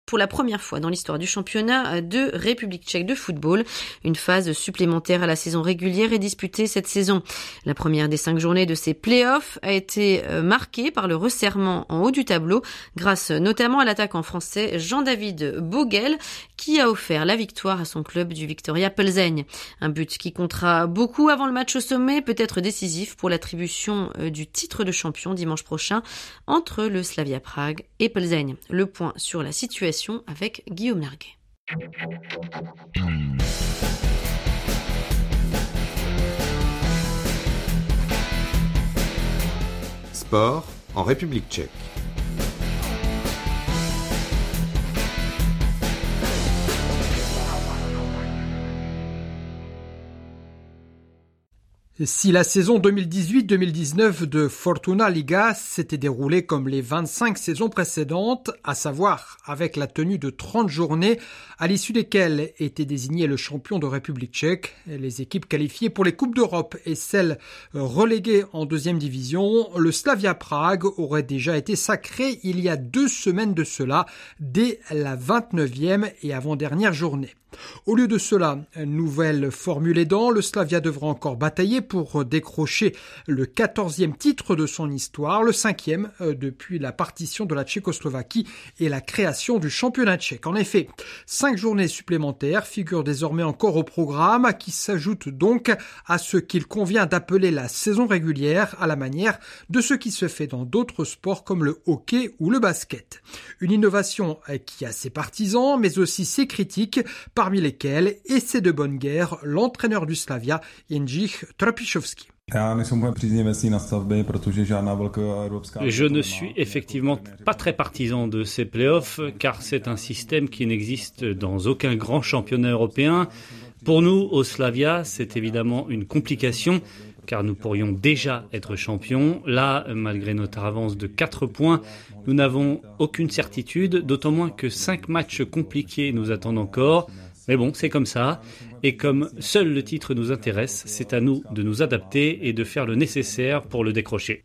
pour la première fois dans l'histoire du championnat de République tchèque de football. Une phase supplémentaire à la saison régulière est disputée cette saison. La première des 5 journées de ces play-offs a été marquée par le resserrement en haut du tableau, grâce notamment à l'attaquant français Jean-David Boguel, qui a offert la victoire à son club du Viktoria Plzeň. Un but qui comptera beaucoup avant le match au sommet, peut être décisif pour l'attribution du titre de champion dimanche prochain entre le Slavia Prague et Plzeň. Le point sur la situation avec Guillaume Larguet. Sport en République tchèque. Si la saison 2018-2019 de Fortuna Liga s'était déroulée comme les 25 saisons précédentes, à savoir avec la tenue de 30 journées à l'issue desquelles était désigné le champion de République tchèque, les équipes qualifiées pour les Coupes d'Europe et celles reléguées en deuxième division, le Slavia Prague aurait déjà été sacré il y a 2 semaines de cela, dès la 29e et avant-dernière journée. Au lieu de cela, nouvelle formule aidant, le Slavia devra encore batailler pour décrocher le 14e titre de son histoire, le 5e depuis la partition de la Tchécoslovaquie et la création du championnat tchèque. En effet, 5 journées supplémentaires figurent désormais encore au programme, qui s'ajoute donc à ce qu'il convient d'appeler la saison régulière, à la manière de ce qui se fait dans d'autres sports comme le hockey ou le basket. Une innovation qui a ses partisans, mais aussi ses critiques, parmi lesquels, et c'est de bonne guerre, l'entraîneur du Slavia, Jindřich Trpišovský. Je ne suis effectivement pas très partisan de ces playoffs, car c'est un système qui n'existe dans aucun grand championnat européen. Pour nous, au Slavia, c'est évidemment une complication, car nous pourrions déjà être champions. Là, malgré notre avance de 4 points, nous n'avons aucune certitude, d'autant moins que 5 matchs compliqués nous attendent encore. Mais bon, c'est comme ça. Et comme seul le titre nous intéresse, c'est à nous de nous adapter et de faire le nécessaire pour le décrocher.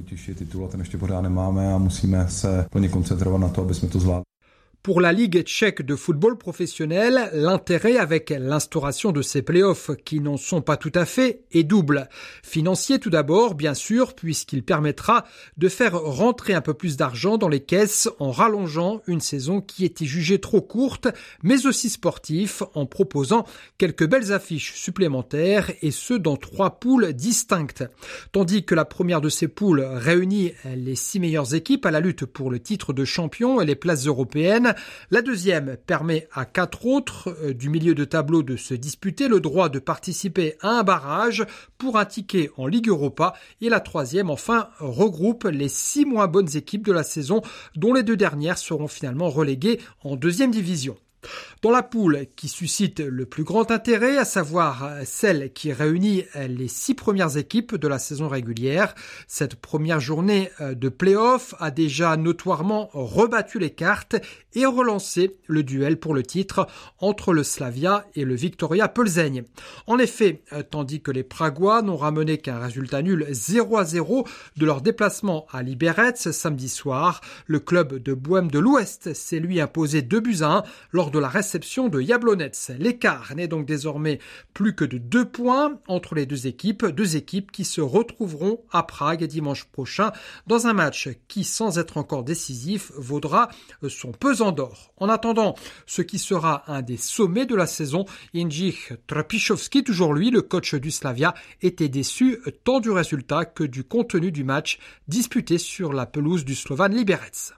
Pour la Ligue tchèque de football professionnel, l'intérêt avec l'instauration de ces playoffs, qui n'en sont pas tout à fait, est double. Financier tout d'abord, bien sûr, puisqu'il permettra de faire rentrer un peu plus d'argent dans les caisses en rallongeant une saison qui était jugée trop courte, mais aussi sportif, en proposant quelques belles affiches supplémentaires, et ce dans 3 poules distinctes. Tandis que la première de ces poules réunit les 6 meilleures équipes à la lutte pour le titre de champion et les places européennes, la deuxième permet à 4 autres du milieu de tableau de se disputer le droit de participer à un barrage pour un ticket en Ligue Europa, et la troisième enfin regroupe les 6 moins bonnes équipes de la saison, dont les 2 dernières seront finalement reléguées en deuxième division. Dans la poule qui suscite le plus grand intérêt, à savoir celle qui réunit les 6 premières équipes de la saison régulière, cette première journée de play-off a déjà notoirement rebattu les cartes et relancé le duel pour le titre entre le Slavia et le Viktoria Plzeň. En effet, tandis que les Pragois n'ont ramené qu'un résultat nul 0-0 de leur déplacement à Liberec samedi soir, le club de Bohême de l'Ouest s'est lui imposé 2-1 lors de la réception de Jablonec. L'écart n'est donc désormais plus que de 2 points entre les deux équipes qui se retrouveront à Prague dimanche prochain dans un match qui, sans être encore décisif, vaudra son pesant d'or. En attendant, ce qui sera un des sommets de la saison, Jindřich Trpišovský, toujours lui, le coach du Slavia, était déçu tant du résultat que du contenu du match disputé sur la pelouse du Slovan Liberec.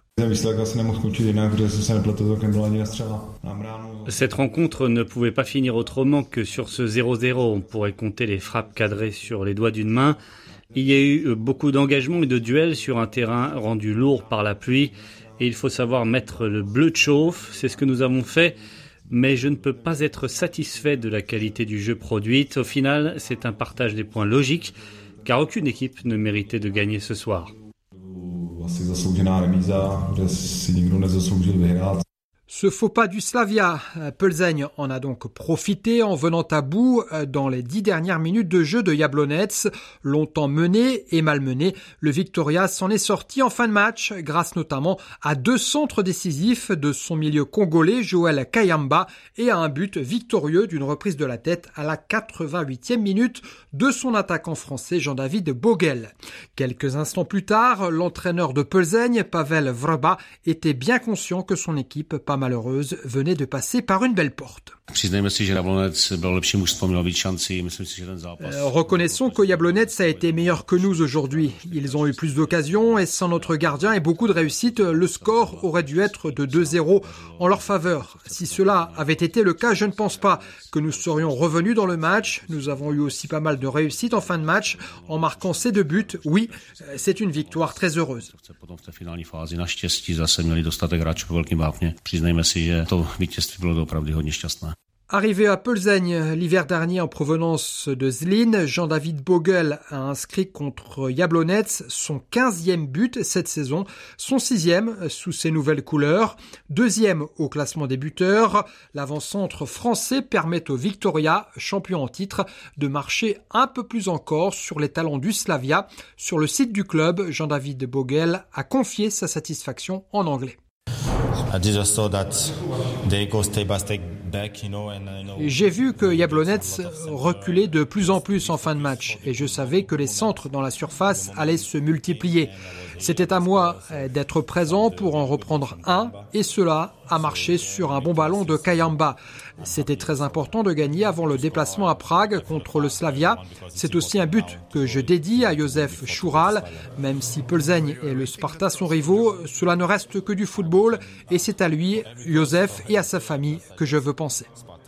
Cette rencontre ne pouvait pas finir autrement que sur ce 0-0. On pourrait compter les frappes cadrées sur les doigts d'une main. Il y a eu beaucoup d'engagement et de duels sur un terrain rendu lourd par la pluie. Et il faut savoir mettre le bleu de chauffe. C'est ce que nous avons fait. Mais je ne peux pas être satisfait de la qualité du jeu produite. Au final, c'est un partage des points logique, car aucune équipe ne méritait de gagner ce soir. Ce faux pas du Slavia, Plzeň en a donc profité en venant à bout dans les 10 dernières minutes de jeu de Jablonec. Longtemps mené et malmené, le Viktoria s'en est sorti en fin de match grâce notamment à 2 centres décisifs de son milieu congolais Joël Kayamba et à un but victorieux d'une reprise de la tête à la 88e minute de son attaquant français Jean-David Bogel. Quelques instants plus tard, l'entraîneur de Plzeň, Pavel Vrba, était bien conscient que son équipe, pas malheureuse, venait de passer par une belle porte. Reconnaissons que Jablonec a été meilleur que nous aujourd'hui. Ils ont eu plus d'occasions et sans notre gardien et beaucoup de réussite, le score aurait dû être de 2-0 en leur faveur. Si cela avait été le cas, je ne pense pas que nous serions revenus dans le match. Nous avons eu aussi pas mal de réussite en fin de match en marquant ces 2 buts. Oui, c'est une victoire très heureuse. Arrivé à Plzeň l'hiver dernier en provenance de Zlín, Jean-David Bogel a inscrit contre Jablonec son 15e but cette saison, son 6e sous ses nouvelles couleurs, 2e au classement des buteurs. L'avant-centre français permet au Viktoria, champion en titre, de marcher un peu plus encore sur les talons du Slavia. Sur le site du club, Jean-David Bogel a confié sa satisfaction en anglais. J'ai vu que Jablonec reculait de plus en plus en fin de match et je savais que les centres dans la surface allaient se multiplier. C'était à moi d'être présent pour en reprendre un et cela a marché sur un bon ballon de Kayamba. C'était très important de gagner avant le déplacement à Prague contre le Slavia. C'est aussi un but que je dédie à Josef Šural. Même si Plzeň et le Sparta sont rivaux, cela ne reste que du football et c'est à lui, Josef, et à sa famille que je veux penser.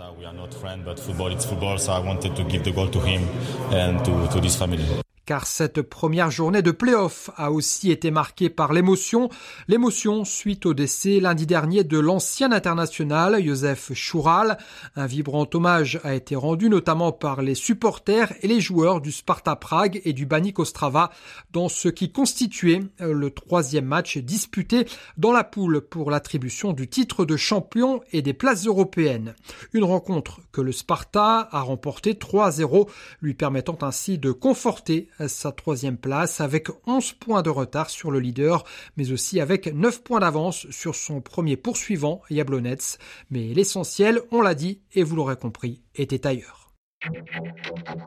Car cette première journée de play-off a aussi été marquée par l'émotion. L'émotion suite au décès lundi dernier de l'ancien international Josef Šural. Un vibrant hommage a été rendu notamment par les supporters et les joueurs du Sparta Prague et du Baník Ostrava dans ce qui constituait le 3e match disputé dans la poule pour l'attribution du titre de champion et des places européennes. Une rencontre que le Sparta a remportée 3-0, lui permettant ainsi de conforter sa 3e place avec 11 points de retard sur le leader, mais aussi avec 9 points d'avance sur son premier poursuivant, Jablonec. Mais l'essentiel, on l'a dit et vous l'aurez compris, était ailleurs.